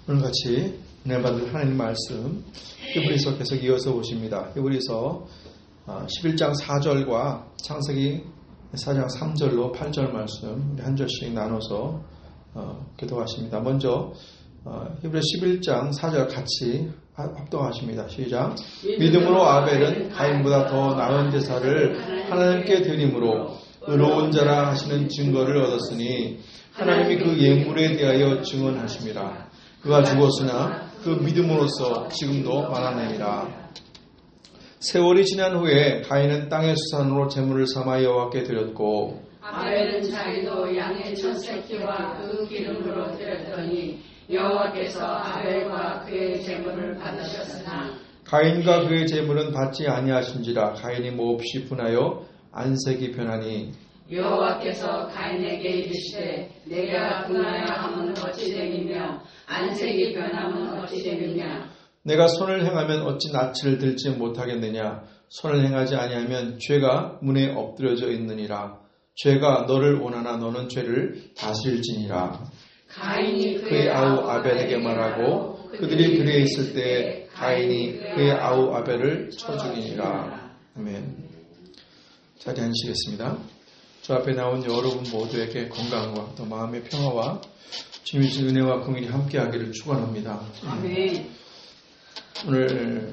오늘 같이 은혜 받을 하나님 말씀 히브리서 계속 이어서 보십니다. 히브리서 11장 4절과 창세기 4장 3절로 8절 말씀 한 절씩 나눠서 기도하십니다. 먼저 히브리 11장 4절 같이 합독하십니다. 시작. 믿음으로 아벨은 가인보다 더 나은 제사를 하나님께 드림으로 의로운 자라 하시는 증거를 얻었으니 하나님이 그 예물에 대하여 증언하심이라. 그가 죽었으나 그 믿음으로써 지금도 말하느니라. 세월이 지난 후에 가인은 땅의 수산으로 제물을 삼아 여호와께 드렸고 아벨은 자기도 양의 첫 새끼와 그 기름으로 드렸더니 여호와께서 아벨과 그의 제물을 받으셨으나 가인과 그의 제물은 받지 아니하신지라. 가인이 몹시 분하여 안색이 변하니 여호와께서 가인에게 이르시되 내가 분하여 함은 어찌 됨이며 안색이 변함은 어찌 됨이냐. 내가 손을 행하면 어찌 낯을 들지 못하겠느냐. 손을 행하지 아니하면 죄가 문에 엎드려져 있느니라. 죄가 너를 원하나 너는 죄를 다스릴지니라. 가인이 그의 아우 아벨에게 말하고 그들이 들에 있을 때 가인이 그의 아우 아벨을 쳐 죽이니라. 아멘. 자리 앉으시겠습니다. 저 앞에 나온 여러분 모두에게 건강과 또 마음의 평화와 주님의 은혜와 긍휼이 함께하기를 축원합니다. 아멘. 오늘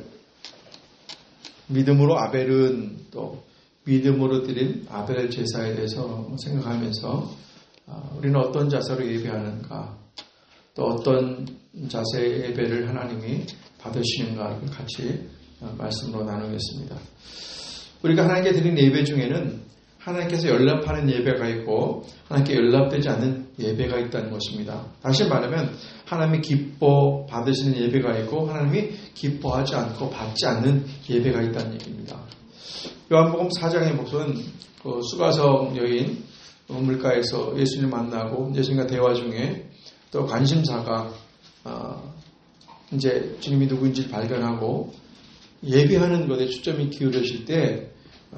믿음으로 아벨은 또 믿음으로 드린 아벨의 제사에 대해서 생각하면서 우리는 어떤 자세로 예배하는가, 또 어떤 자세의 예배를 하나님이 받으시는가를 같이 말씀으로 나누겠습니다. 우리가 하나님께 드린 예배 중에는 하나님께서 연락하는 예배가 있고 하나님께 연락되지 않는 예배가 있다는 것입니다. 다시 말하면 하나님이 기뻐 받으시는 예배가 있고 하나님이 기뻐하지 않고 받지 않는 예배가 있다는 얘기입니다. 요한복음 4장에 보면 그 수가성 여인 물가에서 예수님 만나고 예수님과 대화 중에 또 관심사가 이제 주님이 누구인지 발견하고 예배하는 것에 초점이 기울어질 때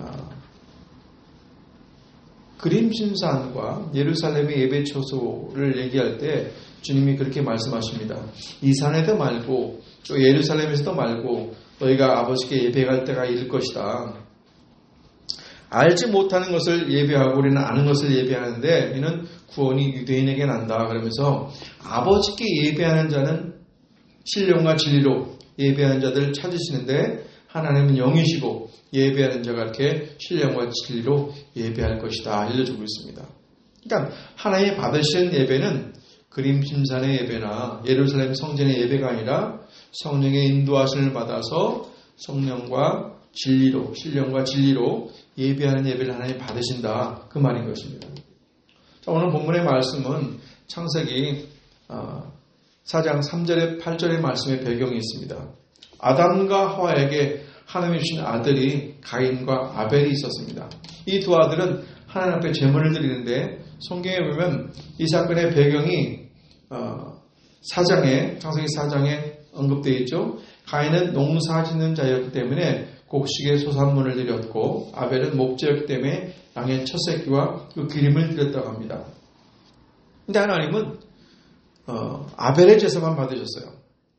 그림신산과 예루살렘의 예배 처소를 얘기할 때 주님이 그렇게 말씀하십니다. 이 산에도 말고 또 예루살렘에서도 말고 너희가 아버지께 예배할 때가 이를 것이다. 알지 못하는 것을 예배하고 우리는 아는 것을 예배하는데 이는 구원이 유대인에게 난다. 그러면서 아버지께 예배하는 자는 신령과 진리로 예배하는 자들을 찾으시는데 하나님은 영이시고 예배하는 자가 이렇게 신령과 진리로 예배할 것이다 알려주고 있습니다. 그러니까 하나님이 받으시는 예배는 그림심산의 예배나 예루살렘 성전의 예배가 아니라 성령의 인도하심을 받아서 성령과 진리로 신령과 진리로 예배하는 예배를 하나님이 받으신다 그 말인 것입니다. 자, 오늘 본문의 말씀은 창세기 4장 3절에 8절의 말씀의 배경이 있습니다. 아담과 하와에게 하나님이 주신 아들이 가인과 아벨이 있었습니다. 이 두 아들은 하나님 앞에 제물을 드리는데 성경에 보면 이 사건의 배경이 창세기 4장에 언급되어 있죠. 가인은 농사짓는 자였기 때문에 곡식의 소산물을 드렸고 아벨은 목자였기 때문에 양의 첫 새끼와 그 기름을 드렸다고 합니다. 근데 하나님은 아벨의 제사만 받으셨어요.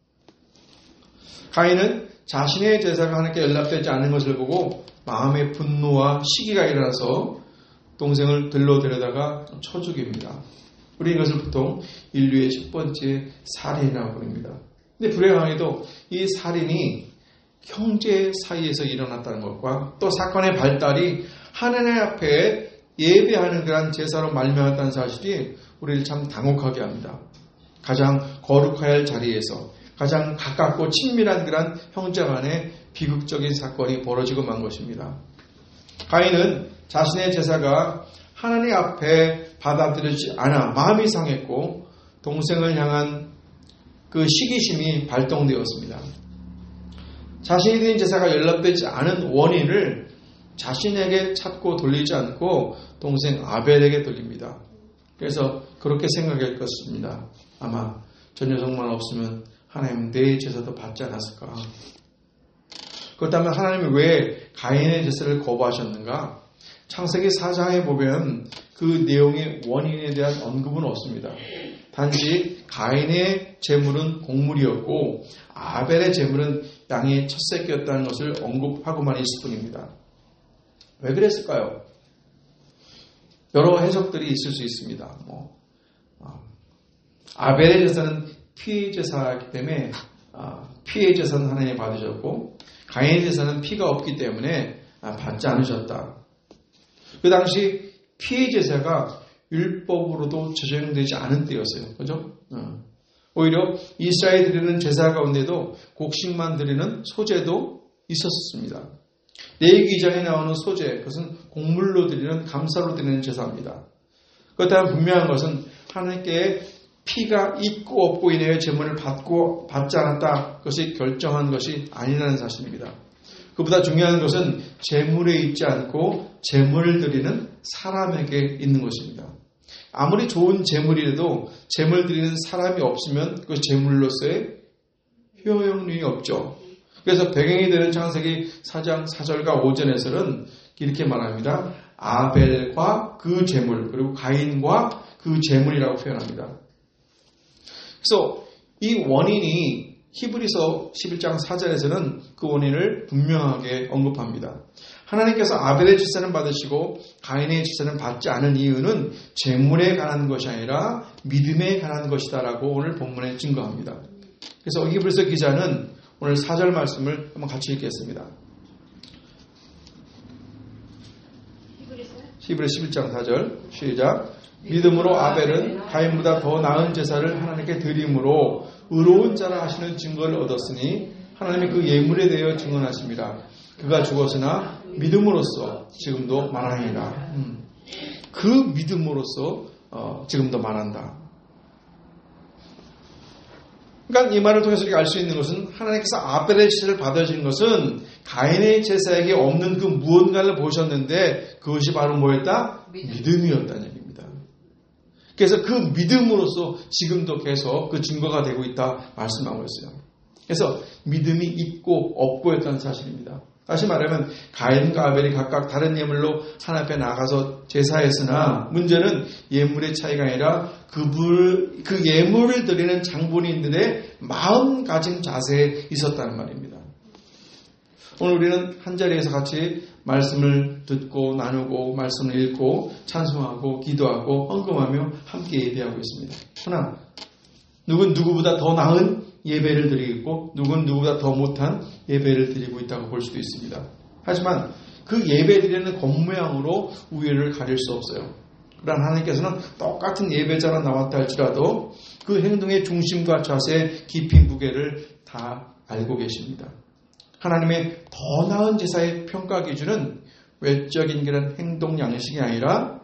가인은 자신의 제사가 하나님께 연락되지 않는 것을 보고 마음의 분노와 시기가 일어나서 동생을 들러 데려다가 쳐 죽입니다. 우리 이것을 보통 인류의 첫 번째 살인이라고 부릅니다. 근데 불행하게도 이 살인이 형제 사이에서 일어났다는 것과 또 사건의 발달이 하나님 앞에 예배하는 그런 제사로 말미암았다는 사실이 우리를 참 당혹하게 합니다. 가장 거룩해야 할 자리에서 가장 가깝고 친밀한 그런 형제 간의 비극적인 사건이 벌어지고 만 것입니다. 가인은 자신의 제사가 하나님 앞에 받아들여지지 않아 마음이 상했고 동생을 향한 그 시기심이 발동되었습니다. 자신이 드린 제사가 연락되지 않은 원인을 자신에게 찾고 돌리지 않고 동생 아벨에게 돌립니다. 그래서 그렇게 생각할 것입니다. 아마 저 녀석만 없으면 하나님 내 제사도 받지 않았을까? 그렇다면 하나님이 왜 가인의 제사를 거부하셨는가? 창세기 4장에 보면 그 내용의 원인에 대한 언급은 없습니다. 단지 가인의 제물은 곡물이었고 아벨의 제물은 양의 첫 새끼였다는 것을 언급하고만 있을 뿐입니다. 왜 그랬을까요? 여러 해석들이 있을 수 있습니다. 아벨의 제사는 피의 제사이기 때문에 피의 제사는 하나님이 받으셨고 가인의 제사는 피가 없기 때문에 받지 않으셨다. 그 당시 피의 제사가 율법으로도 제정되지 않은 때였어요. 그죠? 오히려 이스라엘 드리는 제사 가운데도 곡식만 드리는 소제도 있었습니다. 레위기 2장에 나오는 소제, 그것은 곡물로 드리는 감사로 드리는 제사입니다. 그렇다면 분명한 것은 하나님께 피가 있고 없고 인하여 제물을 받지 않았다. 그것이 결정한 것이 아니라는 사실입니다. 그보다 중요한 것은 제물에 있지 않고 제물을 드리는 사람에게 있는 것입니다. 아무리 좋은 제물이라도 제물 드리는 사람이 없으면 그 제물로서의 효용이 없죠. 그래서 배경이 되는 창세기 4장 4절과 5절에서는 이렇게 말합니다. 아벨과 그 제물, 그리고 가인과 그 제물이라고 표현합니다. 그래서 이 원인이 히브리서 11장 4절에서는 그 원인을 분명하게 언급합니다. 하나님께서 아벨의 제사는 받으시고 가인의 제사는 받지 않은 이유는 제물에 관한 것이 아니라 믿음에 관한 것이다라고 오늘 본문에 증거합니다. 그래서 히브리서 기자는 오늘 4절 말씀을 한번 같이 읽겠습니다. 히브리서 11장 4절 시작. 믿음으로 아벨은 가인보다 더 나은 제사를 하나님께 드림으로 의로운 자라 하시는 증거를 얻었으니 하나님이 그 예물에 대하여 증언하십니다. 그가 죽었으나 믿음으로써 지금도 말하니라. 그 믿음으로써 지금도 말한다. 그러니까 이 말을 통해서 우리가 알 수 있는 것은 하나님께서 아벨의 제사를 받아주신 것은 가인의 제사에게 없는 그 무언가를 보셨는데 그것이 바로 뭐였다? 믿음이었다는 얘기입니다. 그래서 그 믿음으로써 지금도 계속 그 증거가 되고 있다 말씀하고 있어요. 그래서 믿음이 있고 없고였다는 사실입니다. 다시 말하면 가인과 아벨이 각각 다른 예물로 하나님 앞에 나가서 제사했으나 문제는 예물의 차이가 아니라 그 예물을 드리는 장본인들의 마음가짐 자세에 있었다는 말입니다. 오늘 우리는 한 자리에서 같이 말씀을 듣고 나누고 말씀을 읽고 찬송하고 기도하고 헌금하며 함께 예배하고 있습니다. 그러나 누군 누구보다 더 나은 예배를 드리고 누군 누구보다 더 못한 예배를 드리고 있다고 볼 수도 있습니다. 하지만 그 예배 드리는 겉모양으로 우위를 가릴 수 없어요. 그러나 하나님께서는 똑같은 예배자가 나왔다 할지라도 그 행동의 중심과 자세의 깊이 무게를 다 알고 계십니다. 하나님의 더 나은 제사의 평가 기준은 외적인 그런 행동 양식이 아니라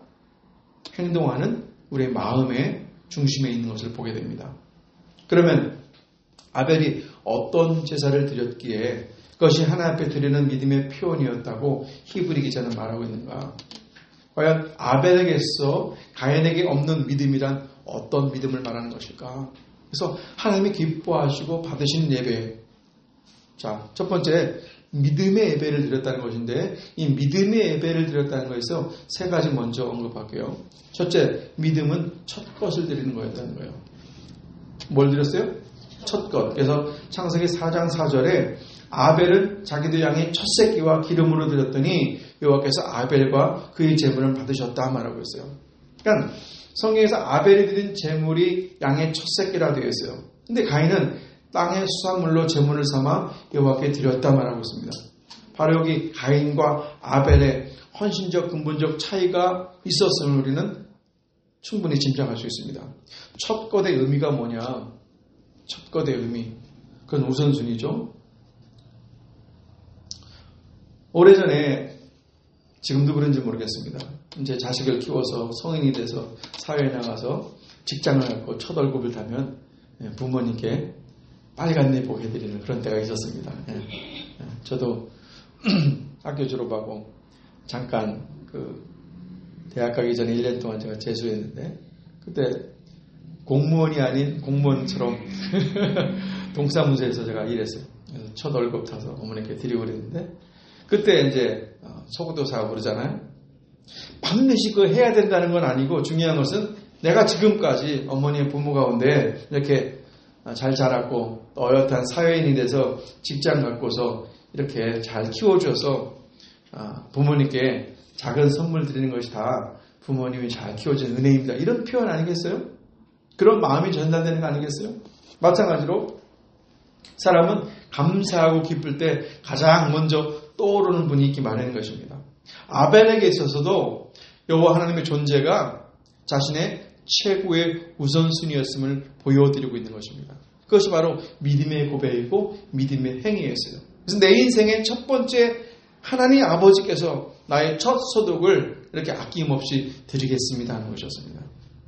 행동하는 우리의 마음의 중심에 있는 것을 보게 됩니다. 그러면 아벨이 어떤 제사를 드렸기에 그것이 하나님 앞에 드리는 믿음의 표현이었다고 히브리 기자는 말하고 있는가? 과연 아벨에게서 가인에게 없는 믿음이란 어떤 믿음을 말하는 것일까? 그래서 하나님이 기뻐하시고 받으신 예배. 자, 첫 번째 믿음의 예배를 드렸다는 것인데 이 믿음의 예배를 드렸다는 것에서 세 가지 먼저 언급할게요. 첫째, 믿음은 첫 것을 드리는 거였다는 거예요. 뭘 드렸어요? 첫 것. 그래서 창세기 4장 4절에 아벨은 자기도 양의 첫 새끼와 기름으로 드렸더니 여호와께서 아벨과 그의 제물을 받으셨다 말하고 있어요. 그러니까 성경에서 아벨이 드린 제물이 양의 첫 새끼라 되어 있어요. 근데 가인은 땅의 수산물로 제물을 삼아 여호와께 드렸다 말하고 있습니다. 바로 여기 가인과 아벨의 헌신적 근본적 차이가 있었음을 우리는 충분히 짐작할 수 있습니다. 첫 것의 의미가 뭐냐? 첫 것의 의미. 그건 우선순위죠. 오래전에 지금도 그런지 모르겠습니다. 이제 자식을 키워서 성인이 돼서 사회에 나가서 직장을 갖고 첫 월급을 타면 부모님께 빨간 내복 해드리는 그런 때가 있었습니다. 저도 학교 졸업하고 잠깐 대학 가기 전에 1년 동안 제가 재수했는데 그때 공무원이 아닌 공무원처럼 동사무소에서 제가 일했어요. 그래서 첫 월급 타서 어머니께 드리고 그랬는데 그때 이제 소구도 사고 그러잖아요. 반드시 그거 해야 된다는 건 아니고 중요한 것은 내가 지금까지 어머니의 부모 가운데 이렇게 잘 자랐고 어엿한 사회인이 돼서 직장 갖고서 이렇게 잘 키워줘서 부모님께 작은 선물 드리는 것이 다 부모님이 잘 키워준 은혜입니다. 이런 표현 아니겠어요? 그런 마음이 전달되는 거 아니겠어요? 마찬가지로 사람은 감사하고 기쁠 때 가장 먼저 떠오르는 분이 있기 마련인 것입니다. 아벨에게 있어서도 여호와 하나님의 존재가 자신의 최고의 우선순위였음을 보여드리고 있는 것입니다. 그것이 바로 믿음의 고백이고 믿음의 행위였어요. 그래서 내 인생의 첫 번째 하나님 아버지께서 나의 첫 소득을 이렇게 아낌없이 드리겠습니다 하는 것이었습니다.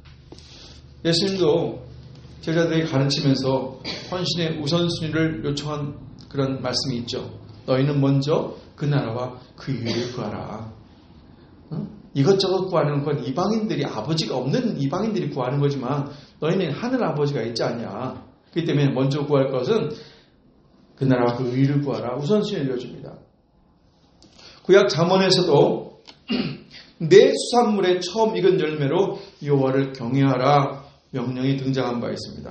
예수님도 제자들에게 가르치면서 헌신의 우선순위를 요청한 그런 말씀이 있죠. 너희는 먼저 그 나라와 그 의를 구하라. 이것저것 구하는 건 이방인들이 아버지가 없는 이방인들이 구하는 거지만 너희는 하늘 아버지가 있지 않냐. 그렇기 때문에 먼저 구할 것은 그 나라와 그 의를 구하라. 우선순위를 알려줍니다. 구약 잠언에서도 내 수산물의 처음 익은 열매로 여호와를 경외하라 명령이 등장한 바 있습니다.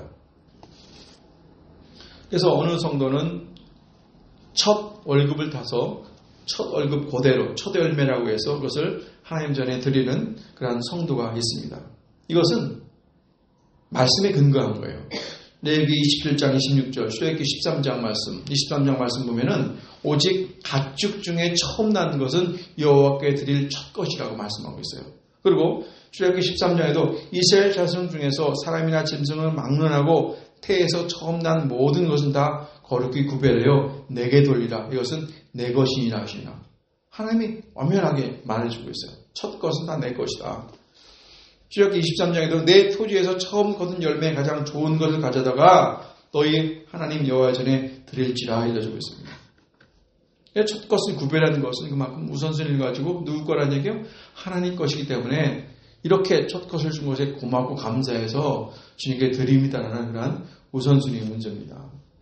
그래서 어느 성도는 첫 월급을 타서 첫 월급 그대로 첫 열매라고 해서 그것을 하나님 전에 드리는 그런 성도가 있습니다. 이것은 말씀에 근거한 거예요. 레위기 27장 26절, 출애굽기 13장 말씀, 23장 말씀 보면은 오직 가축 중에 처음 난 것은 여호와께 드릴 첫 것이라고 말씀하고 있어요. 그리고 출애굽기 13장에도 이스라엘 자손 중에서 사람이나 짐승을 막론하고 태에서 처음 난 모든 것은 다 거룩히 구별하여 내게 돌리라. 이것은 내 것이니라 하시나. 하나님이 완전하게 말해주고 있어요. 첫 것은 다 내 것이다. 출애굽기 23장에도 내 토지에서 처음 거둔 열매에 가장 좋은 것을 가져다가 너희 하나님 여호와 전에 드릴지라 알려주고 있습니다. 첫 것을 구별하는 것은 그만큼 우선순위를 가지고 누구 거라는 얘기요? 하나님 것이기 때문에 이렇게 첫 것을 준 것에 고맙고 감사해서 주님께 드립니다라는 그런 우선순위의 문제입니다.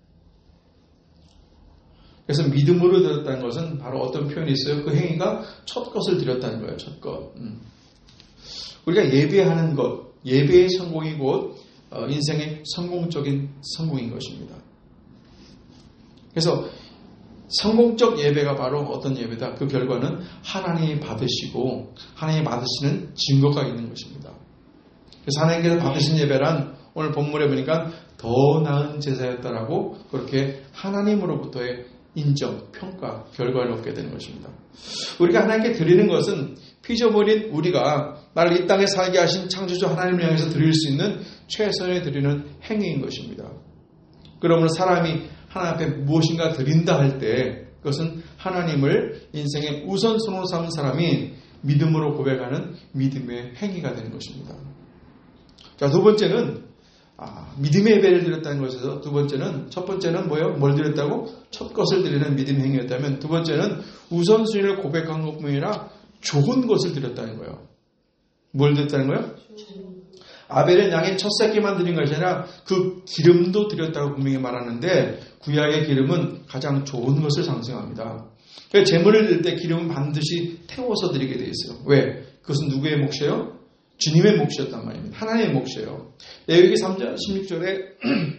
그래서 믿음으로 드렸다는 것은 바로 어떤 표현이 있어요? 그 행위가 첫 것을 드렸다는 거예요. 첫 것. 우리가 예배하는 것, 예배의 성공이 곧 인생의 성공적인 성공인 것입니다. 그래서 성공적 예배가 바로 어떤 예배다? 그 결과는 하나님이 받으시고 하나님이 받으시는 증거가 있는 것입니다. 그래서 하나님께서 받으신 예배란 오늘 본문에 보니까 더 나은 제사였다라고 그렇게 하나님으로부터의 인정, 평가, 결과를 얻게 되는 것입니다. 우리가 하나님께 드리는 것은 피조물인 우리가 나를 이 땅에 살게 하신 창조주 하나님을 향해서 드릴 수 있는 최선을 드리는 행위인 것입니다. 그러므로 사람이 하나님 앞에 무엇인가 드린다 할 때 그것은 하나님을 인생의 우선순위로 삼은 사람이 믿음으로 고백하는 믿음의 행위가 되는 것입니다. 자, 두 번째는 믿음의 예배를 드렸다는 것에서 두 번째는 첫 번째는 뭐예요? 뭘 드렸다고? 첫 것을 드리는 믿음의 행위였다면 두 번째는 우선순위를 고백한 것뿐 아니라 좋은 것을 드렸다는 거예요. 뭘 드렸다는 거예요? 아벨은 양의 첫 새끼만 드린 것이 아니라 그 기름도 드렸다고 분명히 말하는데 구약의 기름은 가장 좋은 것을 상징합니다. 그래서 제물을 드릴 때 기름은 반드시 태워서 드리게 되어 있어요. 왜? 그것은 누구의 몫이에요? 주님의 몫이었단 말입니다. 하나님의 몫이에요. 레위기 3장 16절에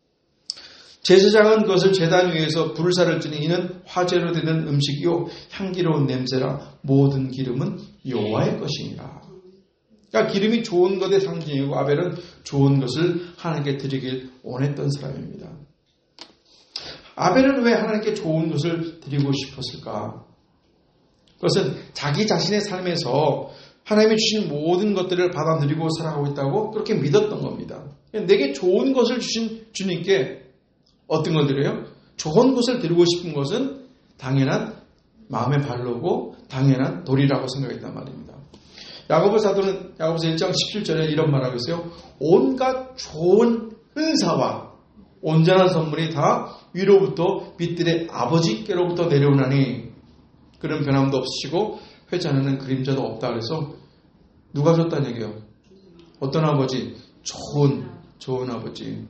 제사장은 그것을 제단 위에서 불사를 지니 이는 화제로 되는 음식이요 향기로운 냄새라 모든 기름은 여호와의 것이니라. 그러니까 기름이 좋은 것의 상징이고 아벨은 좋은 것을 하나님께 드리길 원했던 사람입니다. 아벨은 왜 하나님께 좋은 것을 드리고 싶었을까? 그것은 자기 자신의 삶에서 하나님이 주신 모든 것들을 받아 누리고 살아가고 있다고 그렇게 믿었던 겁니다. 내게 좋은 것을 주신 주님께 어떤 걸 드려요? 좋은 것을 드리고 싶은 것은 당연한 마음의 발로고 당연한 도리라고 생각했단 말입니다. 야고보 사도는 야고보서 1장 17절에 이런 말하고 있어요. 온갖 좋은 은사와 온전한 선물이 다 위로부터 빛들의 아버지께로부터 내려오나니 그런 변함도 없으시고 회자하는 그림자도 없다. 그래서 누가 줬다는 얘기예요? 어떤 아버지? 좋은 아버지.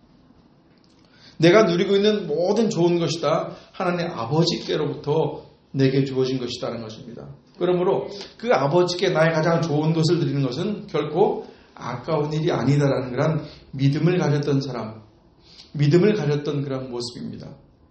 내가 누리고 있는 모든 좋은 것이다. 하나님 아버지께로부터 내게 주어진 것이다는 것입니다. 그러므로 그 아버지께 나의 가장 좋은 것을 드리는 것은 결코 아까운 일이 아니다라는 그런 믿음을 가졌던 사람, 믿음을 가졌던 그런 모습입니다.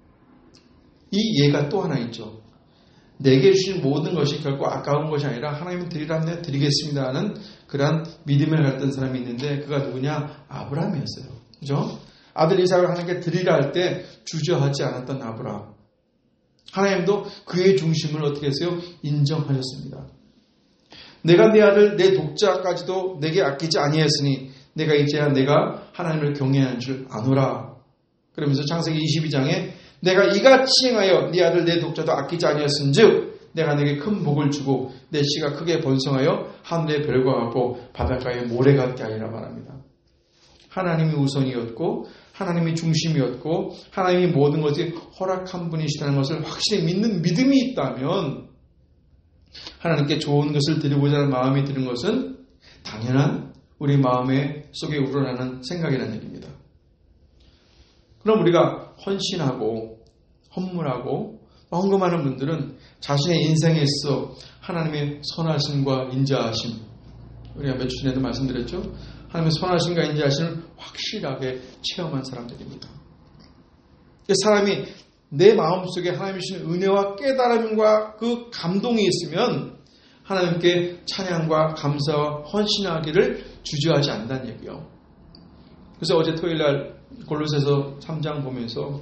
이 예가 또 하나 있죠. 내게 주신 모든 것이 결코 아까운 것이 아니라 하나님은 드리라면 내가 드리겠습니다 하는 그런 믿음을 가졌던 사람이 있는데 그가 누구냐? 아브라함이었어요. 그죠? 아들 이삭을 하나님께 드리라 할 때 주저하지 않았던 아브라함. 하나님도 그의 중심을 어떻게 했어요? 인정하셨습니다. 내가 내 아들 내 독자까지도 내게 아끼지 아니했으니 내가 이제야 내가 하나님을 경외하는 줄 아노라. 그러면서 창세기 22장에 내가 이같이 행하여 네 아들 내 독자도 아끼지 아니했은즉 내가 내게 큰 복을 주고 내 씨가 크게 번성하여 하늘의 별과 같고 바닷가의 모래 같게 하리라 말합니다. 하나님이 우선이었고 하나님이 중심이었고 하나님이 모든 것이 허락한 분이시다는 것을 확실히 믿는 믿음이 있다면 하나님께 좋은 것을 드리고자 하는 마음이 드는 것은 당연한 우리 마음의 속에 우러나는 생각이라는 얘기입니다. 그럼 우리가 헌신하고 헌물하고 헌금하는 분들은 자신의 인생에 있어 하나님의 선하심과 인자하심, 우리가 며칠 전에도 말씀드렸죠. 하나님의 선하심과 인자하심을 확실하게 체험한 사람들입니다. 사람이 내 마음속에 하나님이 주신 은혜와 깨달음과 그 감동이 있으면 하나님께 찬양과 감사와 헌신하기를 주저하지 않는다는 얘기요. 그래서 어제 토요일날 골로새서 3장 보면서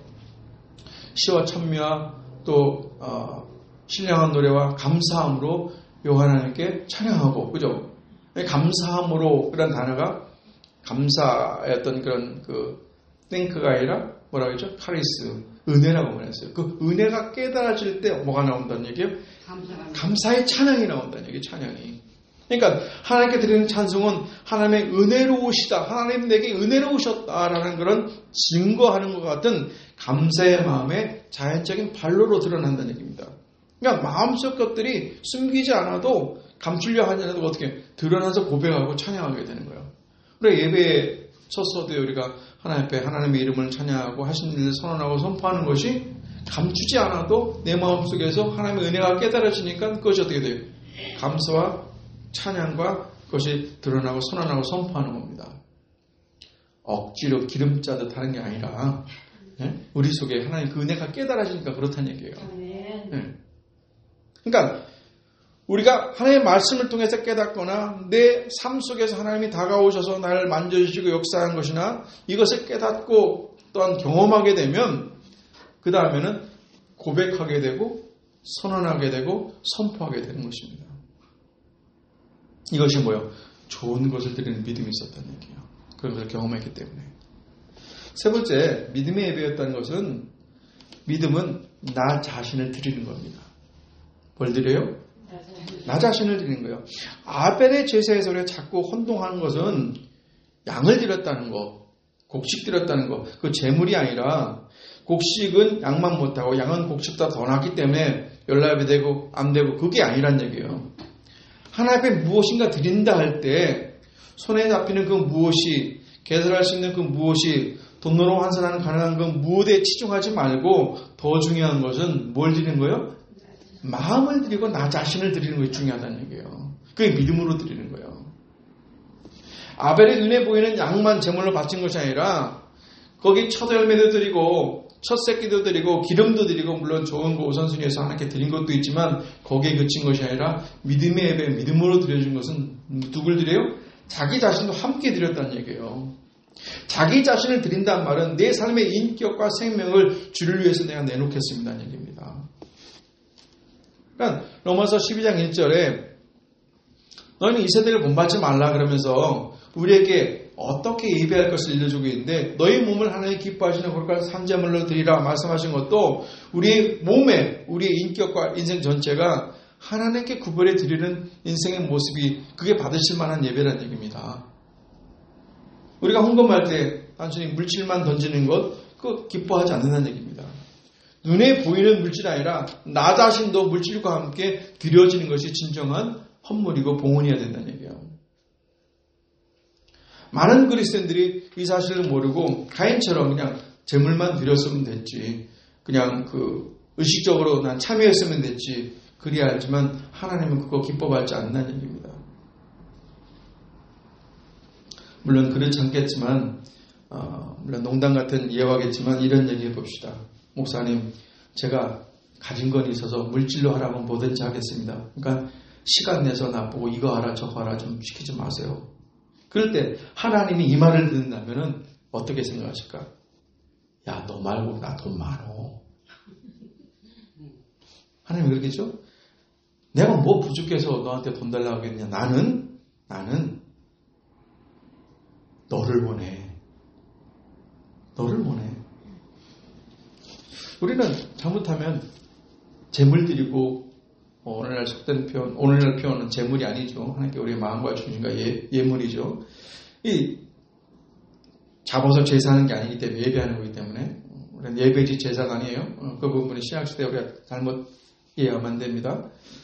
시와 찬미와 또 신령한 노래와 감사함으로 하나님께 찬양하고, 그죠? 감사함으로 그런 단어가 감사였던 그런 땡크가 아니라 뭐라고 했죠? 카리스, 은혜라고 말했어요. 그 은혜가 깨달아질 때 뭐가 나온다는 얘기예요? 감사의 찬양이 나온다는 얘기예요. 찬양이. 그러니까 하나님께 드리는 찬송은 하나님의 은혜로우시다, 하나님 내게 은혜로우셨다라는 그런 증거하는 것 같은 감사의 마음의 자연적인 발로로 드러난다는 얘기입니다. 그러니까 마음속 것들이 숨기지 않아도 감추려 하지 않아도 어떻게 드러나서 고백하고 찬양하게 되는 거예요. 우리 예배에 섰어도 우리가 하나님 앞에 하나님의 이름을 찬양하고 하신 일을 선언하고 선포하는 것이 감추지 않아도 내 마음속에서 하나님의 은혜가 깨달아지니까 그것이 어떻게 돼요? 감사와 찬양과 그것이 드러나고 선언하고 선포하는 겁니다. 억지로 기름 짜듯 하는 게 아니라 우리 속에 하나님 그 은혜가 깨달아지니까 그렇다는 얘기예요. 그러니까 우리가 하나님의 말씀을 통해서 깨닫거나 내 삶 속에서 하나님이 다가오셔서 나를 만져주시고 역사한 것이나 이것을 깨닫고 또한 경험하게 되면 그 다음에는 고백하게 되고 선언하게 되고 선포하게 되는 것입니다. 이것이 뭐예요? 좋은 것을 드리는 믿음이 있었다는 얘기예요. 그런 것을 경험했기 때문에. 세 번째, 믿음의 예배였다는 것은 믿음은 나 자신을 드리는 겁니다. 뭘 드려요? 나 자신을 드리는 거예요. 아벨의 제사에서 우리가 자꾸 혼동하는 것은 양을 드렸다는 거, 곡식 드렸다는 거, 그 제물이 아니라 곡식은 양만 못하고 양은 곡식보다 더 낫기 때문에 연락이 되고 안 되고 그게 아니란 얘기예요. 하나님 앞에 무엇인가 드린다 할 때 손에 잡히는 그 무엇이, 개설할 수 있는 그 무엇이, 돈으로 환산하는 가능한 그 무엇에 치중하지 말고 더 중요한 것은 뭘 드리는 거예요? 마음을 드리고 나 자신을 드리는 것이 중요하다는 얘기예요. 그게 믿음으로 드리는 거예요. 아벨의 눈에 보이는 양만 제물로 바친 것이 아니라 거기 첫 열매도 드리고 첫 새끼도 드리고 기름도 드리고 물론 좋은 거 우선순위에서 하나님께 드린 것도 있지만 거기에 그친 것이 아니라 믿음의 예배, 믿음으로 드려준 것은 누굴 드려요? 자기 자신도 함께 드렸다는 얘기예요. 자기 자신을 드린다는 말은 내 삶의 인격과 생명을 주를 위해서 내가 내놓겠습니다는 얘기입니다. 그러니까 로마서 12장 1절에 너희는 이 세대를 본받지 말라 그러면서 우리에게 어떻게 예배할 것을 알려주고 있는데 너희 몸을 하나님 기뻐하시는 거룩한 산제물로 드리라 말씀하신 것도 우리의 몸에 우리의 인격과 인생 전체가 하나님께 구별해 드리는 인생의 모습이 그게 받으실 만한 예배라는 얘기입니다. 우리가 헌금할 때 단순히 물질만 던지는 것 그거 기뻐하지 않는다는 얘기입니다. 눈에 보이는 물질이 아니라 나 자신도 물질과 함께 드려지는 것이 진정한 헌물이고 봉헌이어야 된다는 얘기예요. 많은 그리스도인들이 이 사실을 모르고 가인처럼 그냥 제물만 드렸으면 됐지, 그냥 의식적으로 난 참여했으면 됐지 그래야 알지만 하나님은 그거 기뻐받지 않는다는 얘기입니다. 물론 그렇지 않겠지만 물론 농담 같은 예화겠지만 이런 얘기 해봅시다. 목사님, 제가 가진 건 있어서 물질로 하라면 뭐든지 하겠습니다. 그러니까 시간 내서 나보고 이거 하라 저거 하라 좀 시키지 마세요. 그럴 때 하나님이 이 말을 듣는다면 어떻게 생각하실까? 야, 너 말고 나 돈 많어. 하나님이 그러겠죠? 내가 뭐 부족해서 너한테 돈 달라고 하겠냐. 나는 너를 원해. 너를 원해. 우리는 잘못하면 재물 드리고 오늘날 속된 표현, 오늘날 표현은 재물이 아니죠. 하나님께 우리의 마음과 중심과 예물이죠. 이 잡아서 제사하는 게 아니기 때문에 예배하는 거기 때문에 우리는 예배지 제사가 아니에요. 그 부분이 신약시대에 우리가 잘못 이해하면 안 됩니다.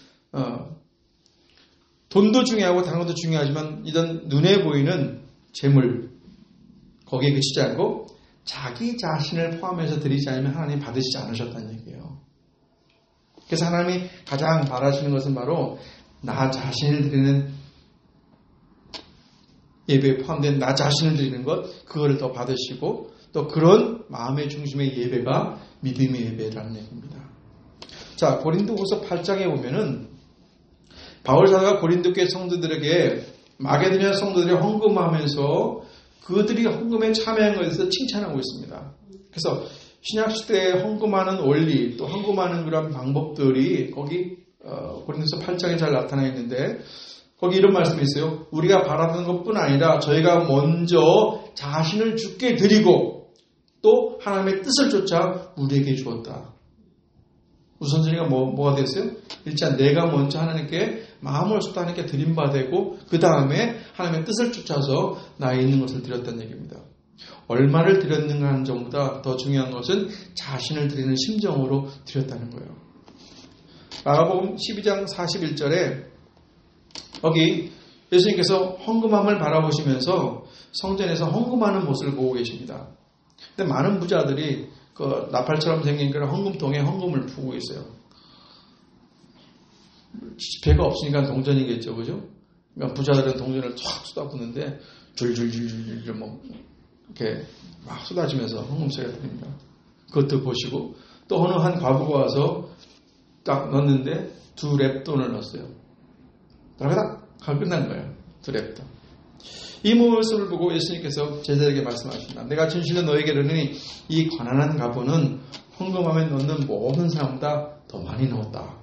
돈도 중요하고 다른 것도 중요하지만 이런 눈에 보이는 재물 거기에 그치지 않고 자기 자신을 포함해서 드리지 않으면 하나님 받으시지 않으셨다는 얘기예요. 그래서 하나님이 가장 바라시는 것은 바로 나 자신을 드리는 예배에 포함된 나 자신을 드리는 것, 그거를 더 받으시고 또 그런 마음의 중심의 예배가 믿음의 예배라는 얘기입니다. 자, 고린도후서 8장에 보면은 바울 사도가 고린도 교회 성도들에게 마게도냐 성도들이 헌금하면서 그들이 헌금에 참여한 것에서 칭찬하고 있습니다. 그래서 신약시대에 헌금하는 원리, 또 헌금하는 그런 방법들이 거기 고린도서 8장에 잘 나타나 있는데 거기 이런 말씀이 있어요. 우리가 바라는 것뿐 아니라 저희가 먼저 자신을 주께 드리고 또 하나님의 뜻을 쫓아 우리에게 주었다. 우선순위가 뭐가 됐어요? 일단 내가 먼저 하나님께 마음을 쏟아 하나님께 드림받고 그 다음에 하나님의 뜻을 쫓아서 나에 있는 것을 드렸다는 얘기입니다. 얼마를 드렸는가 하는 점보다 더 중요한 것은 자신을 드리는 심정으로 드렸다는 거예요. 마가복음 12장 41절에 거기 예수님께서 헌금함을 바라보시면서 성전에서 헌금하는 모습을 보고 계십니다. 근데 많은 부자들이 그 나팔처럼 생긴 그런 헌금통에 헌금을 푸고 있어요. 배가 없으니까 동전이겠죠, 그죠? 그러니까 부자들은 동전을 쫙 쏟아붓는데 줄줄줄줄 뭐 이렇게 막 쏟아지면서 헌금 소리가 들립니다. 그것도 보시고 또 어느 한 과부가 와서 딱 넣었는데 2렙돈을 넣었어요. 따라가다 하고 끝난 거예요. 2렙돈. 이 모습을 보고 예수님께서 제자에게 말씀하십니다. 내가 진실로 너에게 이르노니 이 가난한 과부는 헌금함에 넣는 모든 사람보다 더 많이 넣었다.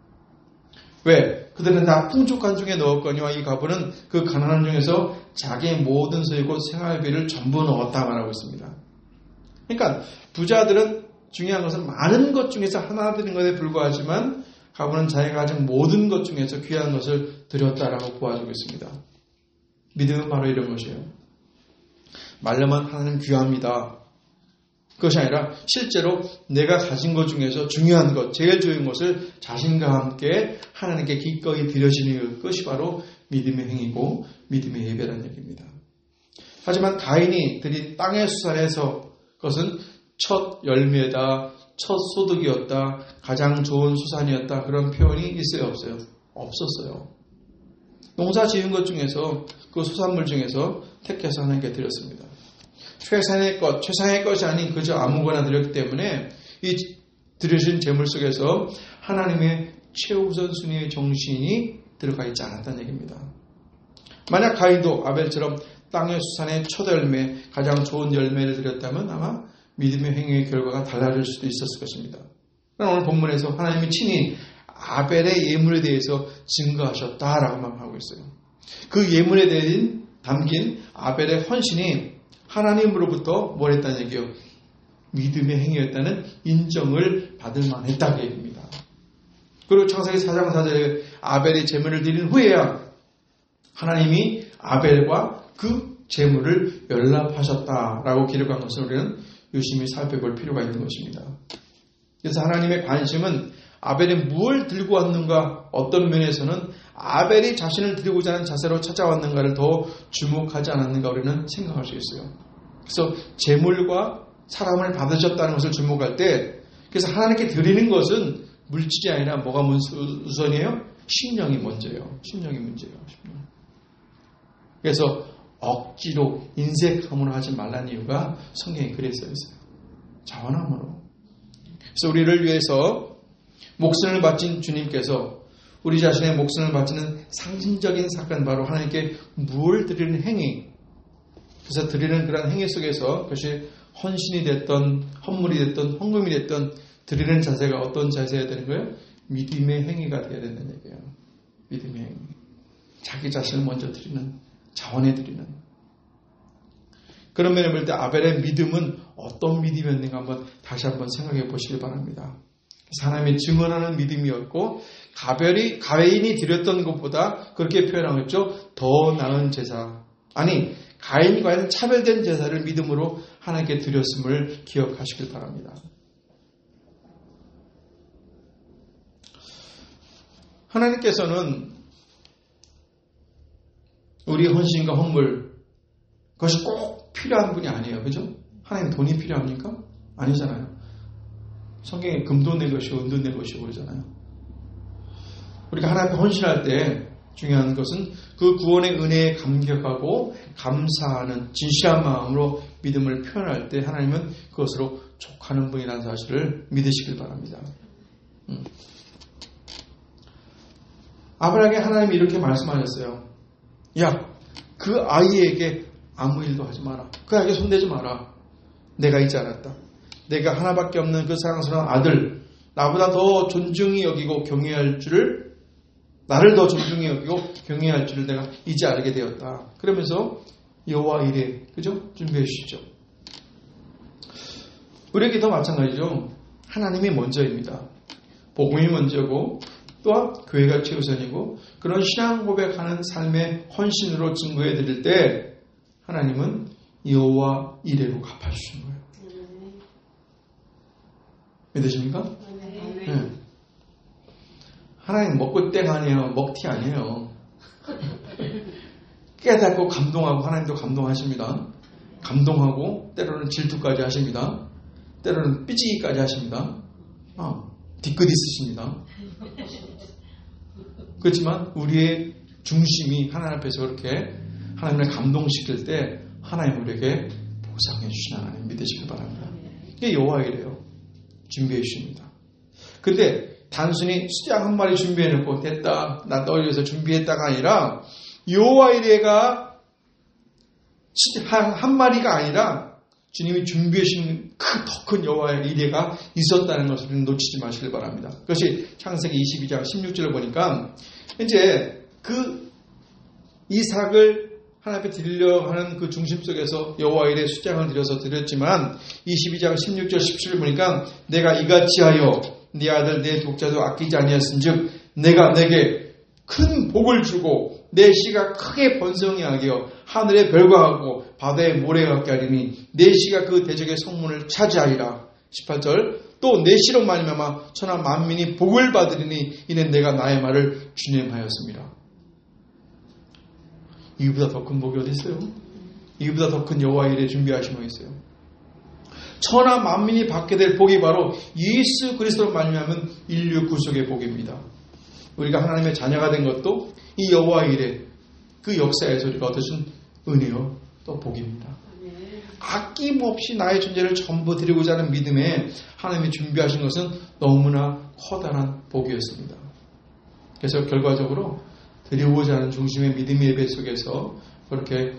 왜? 그들은 다 풍족한 중에 넣었거니와 이 과부는 그 가난한 중에서 자기의 모든 소유 곧 생활비를 전부 넣었다 말하고 있습니다. 그러니까 부자들은 중요한 것은 많은 것 중에서 하나 드린 것에 불과하지만 과부는 자기가 가진 모든 것 중에서 귀한 것을 드렸다라고 보아주고 있습니다. 믿음은 바로 이런 것이에요. 말로만 하나님 귀합니다. 그것이 아니라 실제로 내가 가진 것 중에서 중요한 것, 제일 좋은 것을 자신과 함께 하나님께 기꺼이 드려지는 것이 바로 믿음의 행위고 믿음의 예배라는 얘기입니다. 하지만 가인이 드린 땅의 수산에서 그것은 첫 열매다, 첫 소득이었다, 가장 좋은 수산이었다 그런 표현이 있어요, 없어요? 없었어요. 농사 지은 것 중에서 그 수산물 중에서 택해서 하나님께 드렸습니다. 최상의 것이 아닌 그저 아무거나 드렸기 때문에 이 드려진 재물 속에서 하나님의 최우선 순위의 정신이 들어가 있지 않았다는 얘기입니다. 만약 가인도 아벨처럼 땅의 수산의 첫 열매, 가장 좋은 열매를 드렸다면 아마 믿음의 행위의 결과가 달라질 수도 있었을 것입니다. 그러나 오늘 본문에서 하나님이 친히 아벨의 예물에 대해서 증거하셨다라고만 하고 있어요. 그 예물에 대해 담긴 아벨의 헌신이 하나님으로부터 뭘 했다는 얘기요? 믿음의 행위였다는 인정을 받을 만했다는 얘기입니다. 그리고 창세기 4장 4절에 아벨이 제물을 드린 후에야 하나님이 아벨과 그 제물을 연락하셨다라고 기록한 것을 우리는 유심히 살펴볼 필요가 있는 것입니다. 그래서 하나님의 관심은 아벨이 무엇을 들고 왔는가, 어떤 면에서는 아벨이 자신을 드리고자 하는 자세로 찾아왔는가를 더 주목하지 않았는가 우리는 생각할 수 있어요. 그래서 재물과 사람을 받으셨다는 것을 주목할 때, 그래서 하나님께 드리는 것은 물질이 아니라 뭐가 우선이에요? 심령이 먼저예요. 심령이 문제예요. 심령. 그래서 억지로 인색함으로 하지 말라는 이유가 성경에 그래 써 있어요. 자원함으로. 그래서 우리를 위해서 목숨을 바친 주님께서 우리 자신의 목숨을 바치는 상징적인 사건, 바로 하나님께 무엇을 드리는 행위, 그래서 드리는 그런 행위 속에서 그것이 헌신이 됐던 헌물이 됐던 헌금이 됐던 드리는 자세가 어떤 자세여야 되는 거예요? 믿음의 행위가 되어야 된다는 얘기예요. 믿음의 행위. 자기 자신을 먼저 드리는, 자원해 드리는. 그런 면을 볼 때 아벨의 믿음은 어떤 믿음이었는가 다시 한번 생각해 보시길 바랍니다. 하나님이 증언하는 믿음이었고, 가인이 드렸던 것보다 그렇게 표현한 거죠. 더 나은 제사. 아니, 가인과는 차별된 제사를 믿음으로 하나님께 드렸음을 기억하시길 바랍니다. 하나님께서는 우리 헌신과 헌물, 그것이 꼭 필요한 분이 아니에요. 그죠? 하나님 돈이 필요합니까? 아니잖아요. 성경에 금도 내 것이고 은도 내 것이고 그러잖아요. 우리가 하나님 앞에 헌신할 때 중요한 것은 그 구원의 은혜에 감격하고 감사하는 진실한 마음으로 믿음을 표현할 때 하나님은 그것으로 족하는 분이라는 사실을 믿으시길 바랍니다. 아브라함에게 하나님이 이렇게 말씀하셨어요. 야, 그 아이에게 아무 일도 하지 마라. 그 아이에게 손대지 마라. 내가 있지 않았다. 내가 하나밖에 없는 그 사랑스러운 아들, 나보다 더 존중히 여기고 경외할 줄을, 나를 더 존중히 여기고 경외할 줄을 내가 이제 알게 되었다. 그러면서 여호와 이레, 그죠? 준비해 주시죠. 우리에게도 마찬가지죠. 하나님이 먼저입니다. 복음이 먼저고 또한 교회가 최우선이고, 그런 신앙 고백하는 삶의 헌신으로 증거해 드릴 때 하나님은 여호와 이레로 갚아주시는 거예요. 믿으십니까? 네. 하나님 먹고 땡 아니에요. 먹튀 아니에요. 깨닫고 감동하고, 하나님도 감동하십니다. 감동하고 때로는 질투까지 하십니다. 때로는 삐지기까지 하십니다. 뒤끝 있으십니다. 그렇지만 우리의 중심이 하나님 앞에서 그렇게 하나님을 감동시킬 때 하나님 우리에게 보상해 주시는 하나님 믿으시길 바랍니다. 이게 여호와 이레요. 준비해 주십니다. 근데 단순히 수장 한 마리 준비해놓고 됐다, 나 너를 위해서 준비했다가 아니라 여호와 이레가 한 마리가 아니라 주님이 준비해 주신 더 큰 여호와 이레가 있었다는 것을 놓치지 마시길 바랍니다. 그것이 창세기 22장 16절을 보니까 이제 그 이삭을 하나님 앞에 드리려 하는 그 중심 속에서 여호와 이레 수장을 드렸지만 22장 16절 17절 보니까 내가 이같이 하여 네 아들 내 독자도 아끼지 아니하였은즉 내가 내게 큰 복을 주고 내 씨가 크게 번성히 하여 하늘의 별과 같고 바다의 모래와 같게 하리니 내 씨가 그 대적의 성문을 차지하리라. 18절 또 내 씨로 말미암아 천하 만민이 복을 받으리니 이는 내가 나의 말을 준행하였습니다. 이보다 더 큰 복이 어디 있어요? 이보다 더 큰 여호와 이레 준비하신 거 있어요? 천하 만민이 받게 될 복이 바로 예수 그리스도로 말미암은 인류 구속의 복입니다. 우리가 하나님의 자녀가 된 것도 이 여호와 이레 그 역사에서 우리가 얻으신 은혜요 또 복입니다. 아낌없이 나의 존재를 전부 드리고자 하는 믿음에 하나님이 준비하신 것은 너무나 커다란 복이었습니다. 그래서 결과적으로 드리고자 하는 중심의 믿음의 예배 속에서 그렇게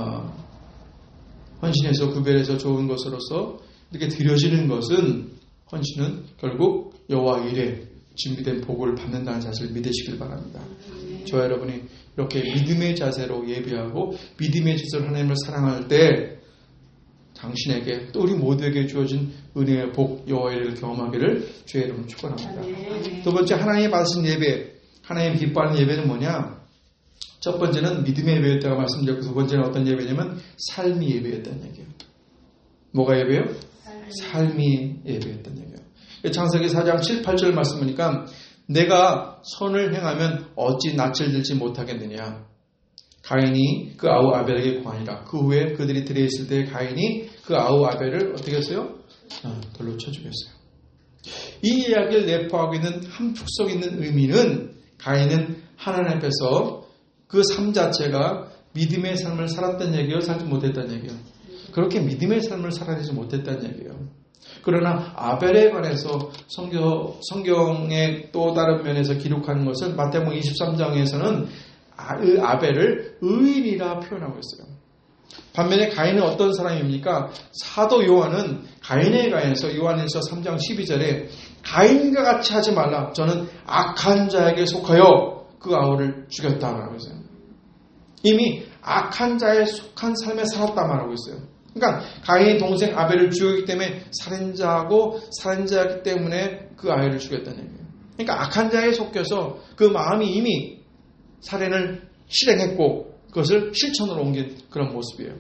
헌신해서 구별해서 좋은 것으로서 이렇게 드려지는 것은, 헌신은 결국 여호와 이레 준비된 복을 받는다는 사실을 믿으시길 바랍니다. 저와 여러분이 이렇게 믿음의 자세로 예배하고 믿음의 자세로 하나님을 사랑할 때 당신에게 또 우리 모두에게 주어진 은혜의 복 여호와 이레를 경험하기를 주의 이름으로 축원합니다. 두 번째, 하나님이 받으신 예배, 하나님 기뻐하는 예배는 뭐냐? 첫 번째는 믿음의 예배였다고 말씀드렸고, 두 번째는 어떤 예배냐면 삶의 예배였다는 얘기예요. 뭐가 예배예요? 삶의 예배였다는 얘기예요. 창세기 4장 7, 8절 말씀 보니까 내가 선을 행하면 어찌 낯을 들지 못하겠느냐. 가인이 그 아우 아벨에게 고하니라. 그 후에 그들이 들어있을 때 가인이 그 아우 아벨을 어떻게 했어요? 돌로 쳐 죽였어요. 이 이야기를 내포하고 있는 함축성 있는 의미는, 가인은 하나님 앞에서 그 삶 자체가 믿음의 삶을 살았던 얘기요? 살지 못했던 얘기요? 그렇게 믿음의 삶을 살아내지 못했던 얘기예요. 그러나 아벨에 관해서 성경의 또 다른 면에서 기록하는 것은 마태복음 23장에서는 아벨을 의인이라 표현하고 있어요. 반면에 가인은 어떤 사람입니까? 사도 요한은 가인에 관해서 요한일서 3장 12절에 가인과 같이 하지 말라. 저는 악한 자에게 속하여 그 아우를 죽였다 말하고 있어요. 이미 악한 자에 속한 삶에 살았다 말하고 있어요. 그러니까 가인이 동생 아벨을 죽였기 때문에 살인자하고 살인자였기 때문에 그 아이를 죽였다는 얘기예요. 그러니까 악한 자에 속여서 그 마음이 이미 살인을 실행했고 그것을 실천으로 옮긴 그런 모습이에요.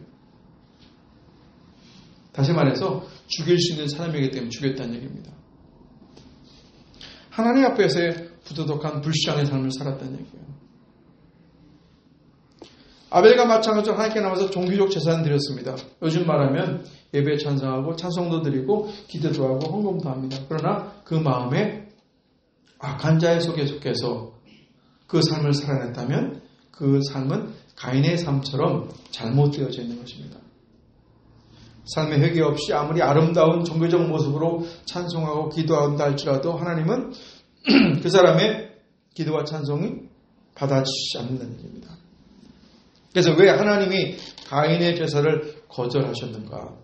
다시 말해서 죽일 수 있는 사람이기 때문에 죽였다는 얘기입니다. 하나님 앞에서의 부도덕한 불신앙의 삶을 살았다는 얘기예요. 아벨과 마찬가지로 하나님께 나와서 종교적 제사는 드렸습니다. 요즘 말하면 예배에 찬송하고 찬송도 드리고 기도도 하고 헌금도 합니다. 그러나 그 마음에 악한 자의 속에 속해서 그 삶을 살아냈다면 그 삶은 가인의 삶처럼 잘못되어져 있는 것입니다. 삶의 회개 없이 아무리 아름다운 종교적 모습으로 찬송하고 기도한다 할지라도 하나님은 그 사람의 기도와 찬송이 받아주시지 않는 일입니다. 그래서 왜 하나님이 가인의 제사를 거절하셨는가?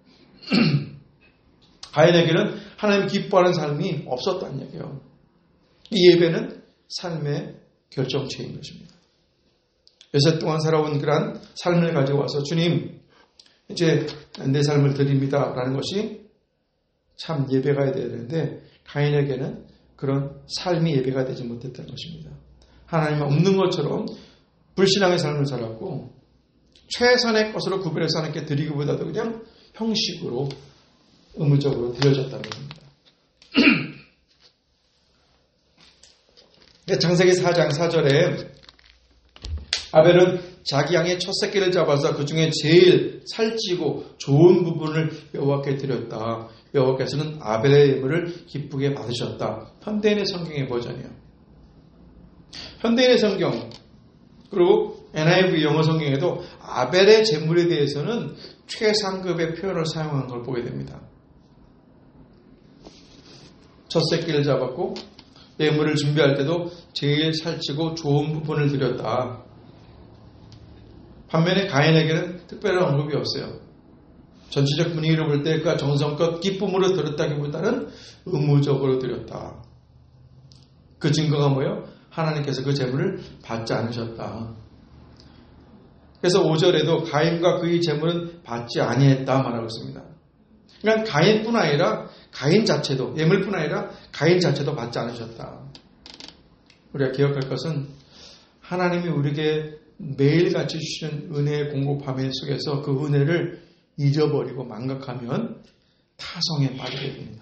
가인에게는 하나님이 기뻐하는 삶이 없었다는 얘기예요. 이 예배는 삶의 결정체인 것입니다. 여섯 동안 살아온 그러한 삶을 가지고 와서 주님 이제 내 삶을 드립니다 라는 것이 참 예배가 되어야 되는데 가인에게는 그런 삶이 예배가 되지 못했던 것입니다. 하나님 없는 것처럼 불신앙의 삶을 살았고 최선의 것으로 구별해서 하나님께 드리기보다도 그냥 형식으로 의무적으로 드려졌다는 겁니다. 창세기 4장 4절에 아벨은 자기 양의 첫 새끼를 잡아서 그 중에 제일 살찌고 좋은 부분을 여호와께 드렸다. 여호와께서는 아벨의 예물을 기쁘게 받으셨다. 현대인의 성경의 버전이에요. 현대인의 성경 그리고 NIV 영어 성경에도 아벨의 제물에 대해서는 최상급의 표현을 사용한 걸 보게 됩니다. 첫 새끼를 잡았고 예물을 준비할 때도 제일 살찌고 좋은 부분을 드렸다. 반면에 가인에게는 특별한 언급이 없어요. 전체적 분위기를 볼 때 그가 정성껏 기쁨으로 드렸다기보다는 의무적으로 드렸다. 그 증거가 뭐예요? 하나님께서 그 제물을 받지 않으셨다. 그래서 5절에도 가인과 그의 제물은 받지 아니했다 말하고 있습니다. 그러니까 가인뿐 아니라 가인 자체도 예물뿐 아니라 가인 자체도 받지 않으셨다. 우리가 기억할 것은 하나님이 우리에게 매일같이 주시는 은혜의 공급함의 속에서 그 은혜를 잊어버리고 망각하면 타성에 빠지게 됩니다.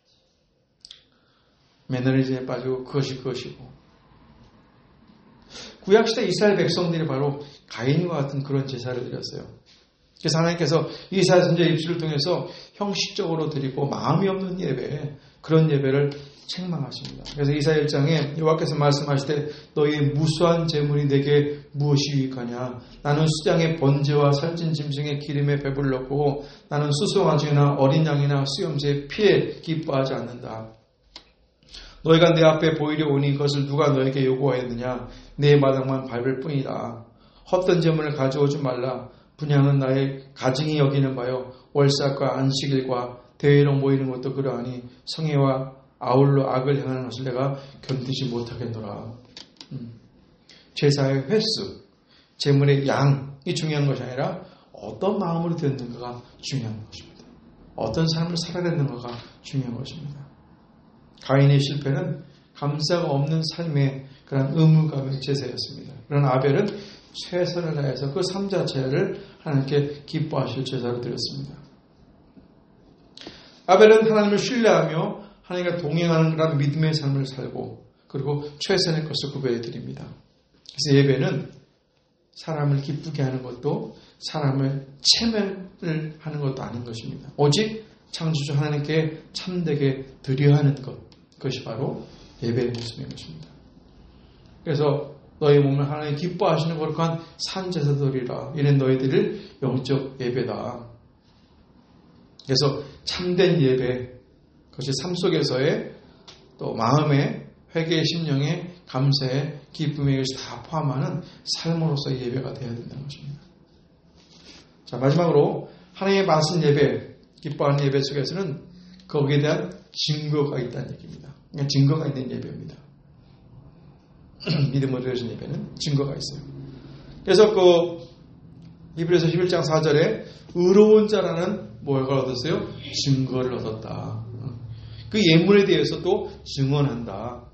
매너리즘에 빠지고 그것이 그것이고 구약시대 이스라엘 백성들이 바로 가인과 같은 그런 제사를 드렸어요. 그래서 하나님께서 이사야 선지자 입술을 통해서 형식적으로 드리고 마음이 없는 예배, 그런 예배를 책망하십니다. 그래서 이사야 1장에 여호와께서 말씀하시되 너희의 무수한 재물이 내게 무엇이 유익하냐? 나는 수장의 번제와 살찐 짐승의 기름에 배불렀고 나는 수송아지나 어린 양이나 수염새의 피에 기뻐하지 않는다. 너희가 내 앞에 보이려 오니 그것을 누가 너에게 요구하였느냐? 내 마당만 밟을 뿐이다. 헛된 재물을 가져오지 말라. 분향은 나의 가증이 여기는 바요. 월삭과 안식일과 대회로 모이는 것도 그러하니 성회와 아울러 악을 행하는 것을 내가 견디지 못하겠노라. 제사의 횟수, 제물의 양이 중요한 것이 아니라 어떤 마음으로 드렸는가가 중요한 것입니다. 어떤 삶을 살아냈는가가 중요한 것입니다. 가인의 실패는 감사가 없는 삶의 그런 의무감의 제사였습니다. 그러나 아벨은 최선을 다해서 그 삶 자체를 하나님께 기뻐하실 제사로 드렸습니다. 아벨은 하나님을 신뢰하며 하나님과 동행하는 그런 믿음의 삶을 살고 그리고 최선의 것을 구별해 드립니다. 그래서 예배는 사람을 기쁘게 하는 것도 사람을 체면을 하는 것도 아닌 것입니다. 오직 창조주 하나님께 참되게 드려야 하는 것, 그것이 바로 예배의 모습인 것입니다. 그래서 너희 몸을 하나님 기뻐하시는 거룩한 산제사들이라. 이는 너희들을 영적 예배다. 그래서 참된 예배, 그것이 삶 속에서의 또 마음의 회개의 심령의 감사의 기쁨의 것이 다 포함하는 삶으로서의 예배가 되어야 된다는 것입니다. 자, 마지막으로 하나님의 말씀 예배, 기뻐하는 예배 속에서는 거기에 대한 증거가 있다는 얘기입니다. 그러니까 증거가 있는 예배입니다. 믿음으로 드려진 예배는 증거가 있어요. 그래서 히브리서 11장 4절에 의로운 자라는 뭘 얻었어요? 증거를 얻었다. 그 예물에 대해서 또 증언한다.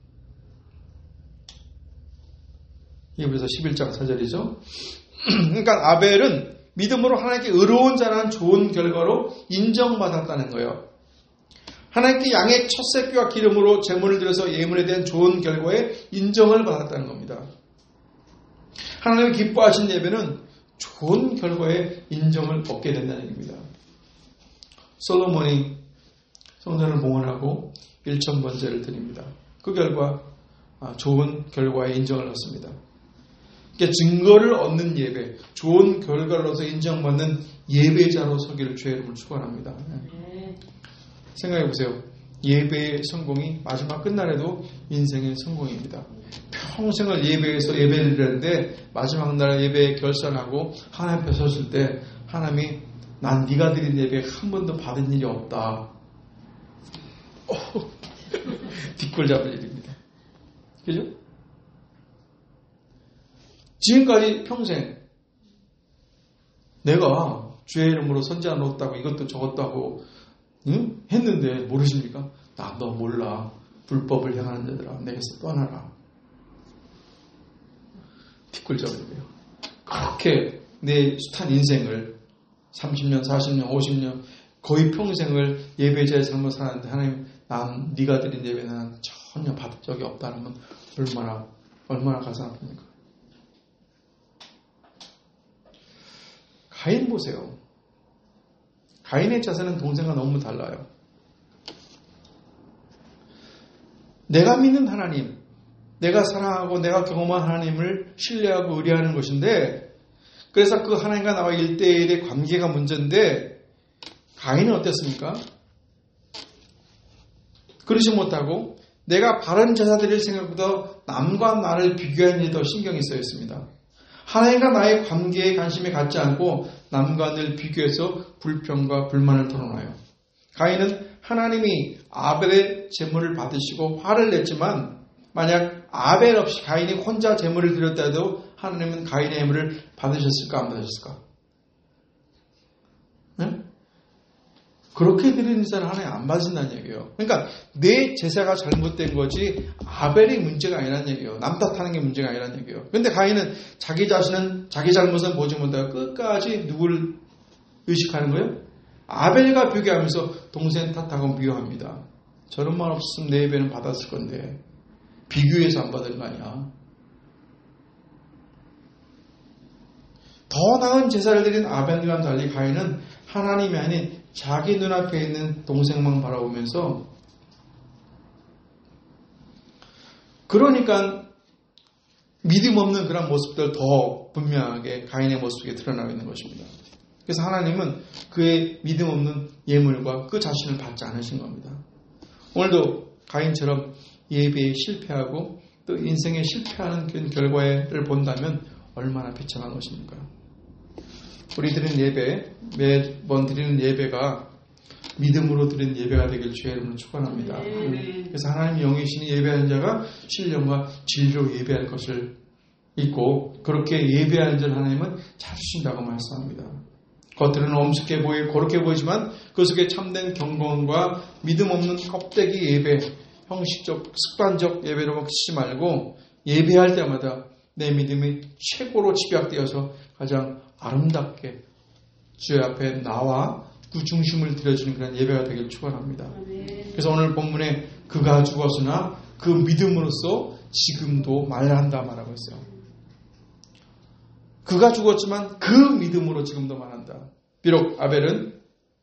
히브리서 11장 4절이죠. 그러니까 아벨은 믿음으로 하나님께 의로운 자라는 좋은 결과로 인정받았다는 거예요. 하나님께 양의 첫 새끼와 기름으로 제물을 드려서 예물에 대한 좋은 결과에 인정을 받았다는 겁니다. 하나님이 기뻐하신 예배는 좋은 결과에 인정을 얻게 된다는 얘기입니다. 솔로몬이 성전을 봉헌하고 1,000번제를 드립니다. 그 결과 좋은 결과에 인정을 얻습니다. 그러니까 증거를 얻는 예배, 좋은 결과를 얻어서 인정받는 예배자로 서기를 주의 이름을 축원합니다. 생각해 보세요. 예배의 성공이 마지막 끝날에도 인생의 성공입니다. 평생을 예배에서 예배를 드렸는데 마지막 날 예배에 결산하고 하나님 앞에 섰을 때 하나님이 난 네가 드린 예배 한 번도 받은 일이 없다. 뒷골 잡을 일입니다. 그죠? 지금까지 평생 내가 주의 이름으로 선지자 놓았다고 이것도 저것도 하고 했는데 모르십니까? 나 너 몰라. 불법을 향하는 자들아 내게서 떠나라. 뒷골 잡으려고요. 그렇게 내 숱한 인생을 30년, 40년, 50년 거의 평생을 예배자의 삶을 살았는데 하나님 난 네가 드린 예배 나는 전혀 받은 적이 없다는 건 얼마나 가슴 아픕니까? 가인 보세요. 가인의 자세는 동생과 너무 달라요. 내가 믿는 하나님, 내가 사랑하고 내가 경험한 하나님을 신뢰하고 의뢰하는 것인데 그래서 그 하나님과 나와 1대1의 관계가 문제인데 가인은 어땠습니까? 그러지 못하고 내가 바른 제사 드릴 생각보다 남과 나를 비교하는 일이 더 신경이 쓰였습니다. 하나님과 나의 관계에 관심이 갖지 않고 남과 늘 비교해서 불평과 불만을 토론해요. 가인은 하나님이 아벨의 제물을 받으시고 화를 냈지만 만약 아벨 없이 가인이 혼자 제물을 드렸다 해도 하나님은 가인의 예물을 받으셨을까 안 받으셨을까? 네? 그렇게 드리는 제사는 하나님 안 받으신다는 얘기예요. 그러니까 내 제사가 잘못된 거지 아벨의 문제가 아니라는 얘기예요. 남 탓하는 게 문제가 아니라는 얘기예요. 그런데 가인은 자기 자신은 자기 잘못은 보지 못하고 끝까지 누구를 의식하는 거예요? 아벨과 비교하면서 동생 탓하고 비교합니다. 저런 말 없었으면 내 예배는 받았을 건데 비교해서 안 받은 거 아니야. 더 나은 제사를 드린 아벨과는 달리 가인은 하나님이 아닌 자기 눈앞에 있는 동생만 바라보면서 그러니까 믿음 없는 그런 모습들 더 분명하게 가인의 모습에 드러나고 있는 것입니다. 그래서 하나님은 그의 믿음 없는 예물과 그 자신을 받지 않으신 겁니다. 오늘도 가인처럼 예배에 실패하고 또 인생에 실패하는 그 결과를 본다면 얼마나 비참한 것입니까? 우리 드리는 예배, 매번 드리는 예배가 믿음으로 드리는 예배가 되길 주의 이름으로 축원합니다. 그래서 하나님 영이신 예배하는 자가 신령과 진리로 예배할 것을 잊고 그렇게 예배하는 자를 하나님은 찾으신다고 말씀합니다. 겉으로는 엄숙해 보이고 거룩해 보이지만 그 속에 참된 경건과 믿음 없는 껍데기 예배, 형식적, 습관적 예배로 먹지 말고 예배할 때마다 내 믿음이 최고로 집약되어서 가장 아름답게 주의 앞에 나와 그 중심을 들여주는 그런 예배가 되길 축원합니다. 그래서 오늘 본문에 그가 죽었으나 그 믿음으로써 지금도 말한다 말하고 있어요. 그가 죽었지만 그 믿음으로 지금도 말한다. 비록 아벨은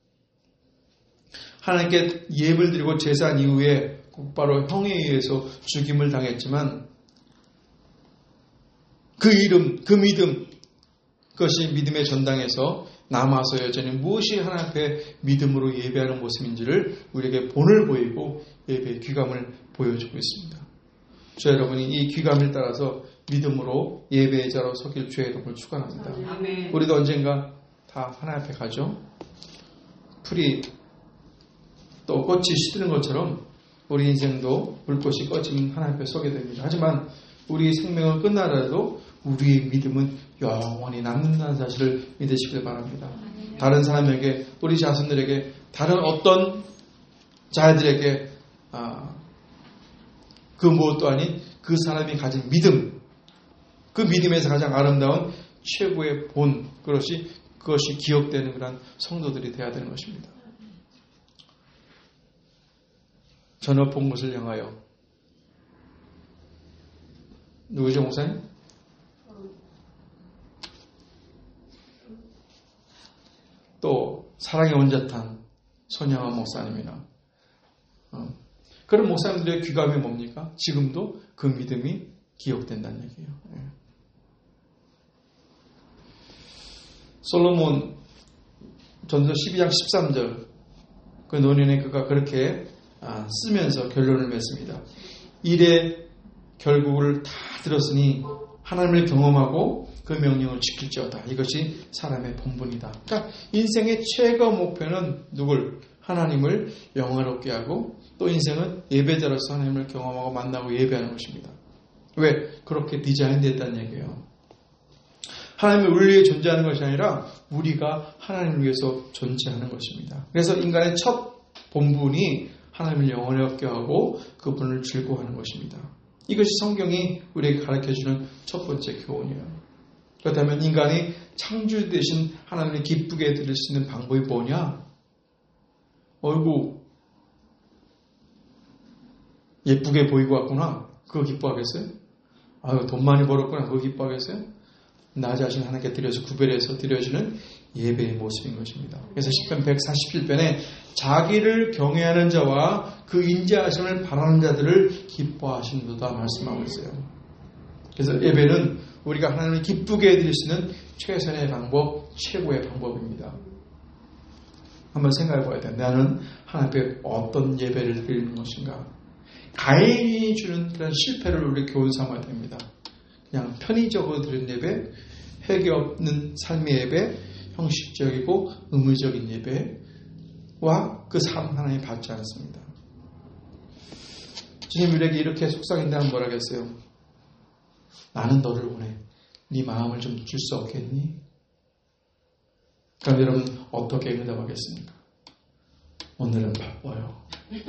하나님께 예배를 드리고 제사한 이후에 곧바로 형에 의해서 죽임을 당했지만 그 이름, 그 믿음, 그것이 믿음의 전당에서 남아서 여전히 무엇이 하나님 앞에 믿음으로 예배하는 모습인지를 우리에게 본을 보이고 예배의 귀감을 보여주고 있습니다. 주 여러분이 이 귀감을 따라서 믿음으로 예배의 자로 서길 주 여러분을 축원합니다. 아멘. 우리도 언젠가 다 하나님 앞에 가죠. 풀이 또 꽃이 시드는 것처럼 우리 인생도 불꽃이 꺼지면 하나님 앞에 서게 됩니다. 하지만 우리 생명은 끝나더라도 우리의 믿음은 영원히 남는다는 사실을 믿으시길 바랍니다. 다른 사람에게, 우리 자손들에게, 다른 어떤 자들에게 그 무엇도 아닌 그 사람이 가진 믿음, 그 믿음에서 가장 아름다운 최고의 본, 그것이 기억되는 그런 성도들이 되어야 되는 것입니다. 저 높은 곳을 향하여. 누구죠, 목사님? 또 사랑의 온전한 손양원 목사님이나 그런 목사님들의 귀감이 뭡니까? 지금도 그 믿음이 기억된다는 얘기예요. 솔로몬 전서 12장 13절 그 논의는 그가 그렇게 쓰면서 결론을 맺습니다. 일의 결국을 다 들었으니 하나님을 경험하고 그 명령을 지킬지어다. 이것이 사람의 본분이다. 그러니까 인생의 최고 목표는 누굴? 하나님을 영화롭게 하고 또 인생은 예배자로서 하나님을 경험하고 만나고 예배하는 것입니다. 왜? 그렇게 디자인됐다는 얘기예요. 하나님이 우리를 위해 존재하는 것이 아니라 우리가 하나님을 위해서 존재하는 것입니다. 그래서 인간의 첫 본분이 하나님을 영원롭게 하고 그분을 즐거워하는 것입니다. 이것이 성경이 우리에게 가르쳐주는 첫 번째 교훈이에요. 그렇다면 인간이 창조 되신 하나님을 기쁘게 드릴 수 있는 방법이 뭐냐? 어이구 예쁘게 보이고 왔구나. 그거 기뻐하겠어요? 아유 돈 많이 벌었구나. 그거 기뻐하겠어요? 나 자신 하나님께 드려서 구별해서 드려주는 예배의 모습인 것입니다. 그래서 시편 147편에 자기를 경외하는 자와 그 인자하심을 바라는 자들을 기뻐하신도다 말씀하고 있어요. 그래서 예배는 우리가 하나님을 기쁘게 해드릴 수 있는 최선의 방법, 최고의 방법입니다. 한번 생각해 봐야 돼요. 나는 하나님 앞에 어떤 예배를 드리는 것인가. 가인이 주는 그런 실패를 우리 교훈 삼아야 됩니다. 그냥 편의적으로 드리는 예배, 회개 없는 삶의 예배, 형식적이고 의무적인 예배와 그 삶 하나님 받지 않습니다. 주님 우리에게 이렇게 속삭인다면 뭐라겠어요? 나는 너를 원해. 네 마음을 좀 줄 수 없겠니? 그럼 여러분 어떻게 응답하겠습니까? 오늘은 바빠요.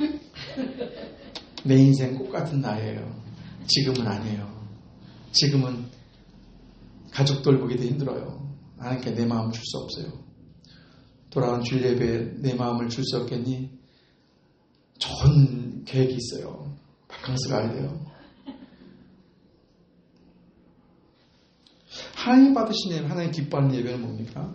내 인생 꽃같은 나예요. 지금은 아니에요. 지금은 가족 돌보기도 힘들어요. 하나님께 내 마음을 줄 수 없어요. 돌아온 주일 예배에 내 마음을 줄 수 없겠니? 좋은 계획이 있어요. 바캉스 가야 돼요. 하나님 받으신 예배, 하나님 기뻐하는 예배는 뭡니까?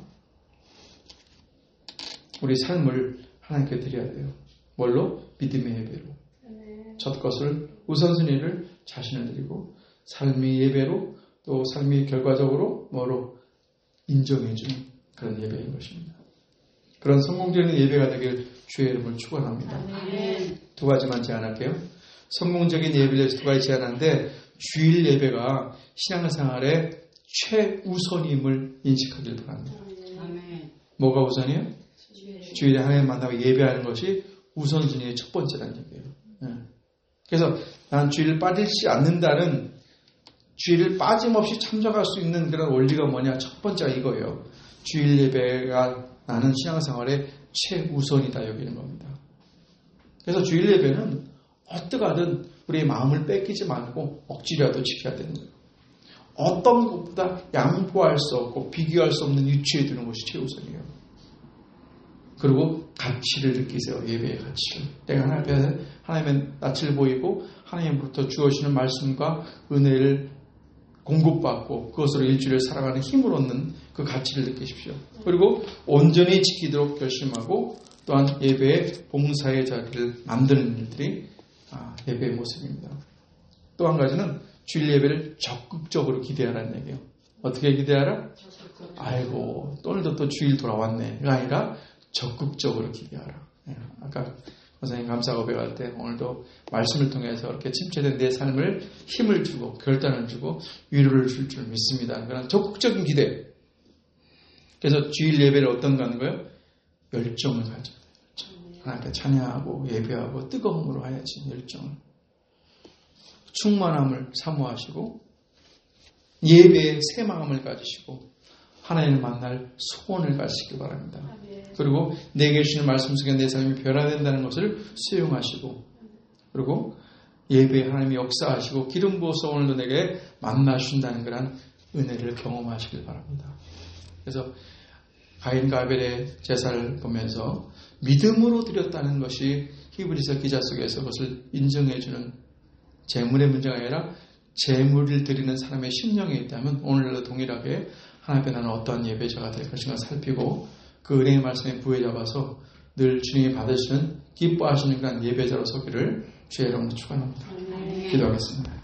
우리 삶을 하나님께 드려야 돼요. 뭘로? 믿음의 예배로. 첫 것을 우선순위를 자신을 드리고 삶의 예배로 또 삶이 결과적으로 뭐로 인정해주는 그런 예배인 것입니다. 그런 성공적인 예배가 되길 주의 이름을 축원합니다. 두 가지만 제안할게요. 성공적인 예배를 위해서 두 가지 제안하는데 주일 예배가 신앙생활의 최우선임을 인식하길 바랍니다. 뭐가 우선이에요? 주일에 하나님 만나고 예배하는 것이 우선순위의 첫 번째라는 얘기예요. 그래서 난 주일을 빠지지 않는다는 주일을 빠짐없이 참석할 수 있는 그런 원리가 뭐냐? 첫 번째가 이거예요. 주일 예배가 나는 신앙생활의 최우선이다 여기는 겁니다. 그래서 주일 예배는 어떡하든 우리의 마음을 뺏기지 말고 억지라도 지켜야 되는 거예요. 어떤 것보다 양보할 수 없고 비교할 수 없는 위치에 두는 것이 최우선이에요. 그리고 가치를 느끼세요. 예배의 가치를. 내가 하나님의 낯을 보이고 하나님으로부터 주어지는 말씀과 은혜를 공급받고 그것으로 일주일을 살아가는 힘을 얻는 그 가치를 느끼십시오. 그리고 온전히 지키도록 결심하고 또한 예배의 봉사의 자리를 만드는 일들이 예배의 모습입니다. 또 한 가지는 주일 예배를 적극적으로 기대하라는 얘기예요. 어떻게 기대하라? 아이고, 오늘도 또 주일 돌아왔네. 가 아니라 적극적으로 기대하라. 아까 선생님 감사 고백할 때 오늘도 말씀을 통해서 이렇게 침체된 내 삶을 힘을 주고 결단을 주고 위로를 줄 줄 믿습니다. 그런 적극적인 기대. 그래서 주일 예배를 어떤 거 하는 거예요? 열정을 가져야 돼요. 하나님께 찬양하고 예배하고 뜨거움으로 하야지. 열정을. 충만함을 사모하시고 예배에 새 마음을 가지시고 하나님을 만날 소원을 가지시기 바랍니다. 그리고 내게 주시는 말씀 속에 내 삶이 변화된다는 것을 수용하시고 그리고 예배에 하나님이 역사하시고 기름 부어서 오늘도 내게 만나주신다는 그런 은혜를 경험하시길 바랍니다. 그래서 가인과 아벨의 제사를 보면서 믿음으로 드렸다는 것이 히브리서 기자 속에서 그것을 인정해주는 재물의 문제가 아니라 재물을 드리는 사람의 심령에 있다면 오늘날도 동일하게 하나님 앞에 나는 어떠한 예배자가 될 것인가 살피고 그 은혜의 말씀에 부여잡아서 늘 주님이 받으시는 기뻐하시는 그런 예배자로 서기를 주의 이름으로 축원합니다. 기도하겠습니다.